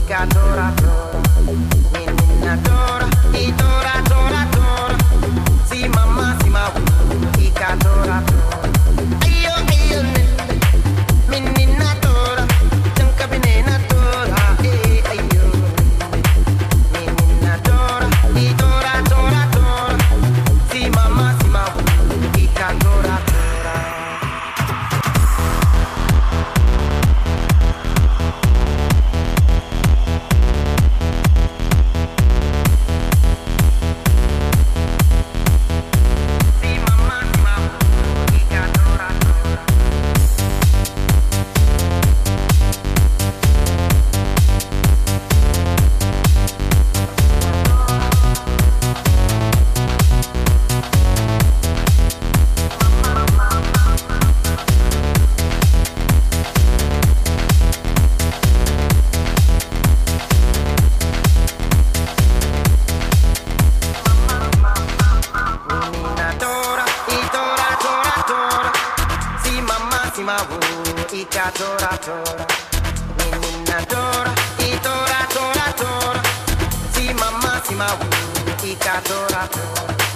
Tora tora, menina tora, e tora tora tora. Si mamma si ma, e tora tora. Ayo ayo ne, menina tora, janka menina tora, ayo. Menina tora, e tora tora tora. Si mamma si ma, e tora tora. Tora tora, menina tora, e tora tora tora. Si mamma si ma, tora tora.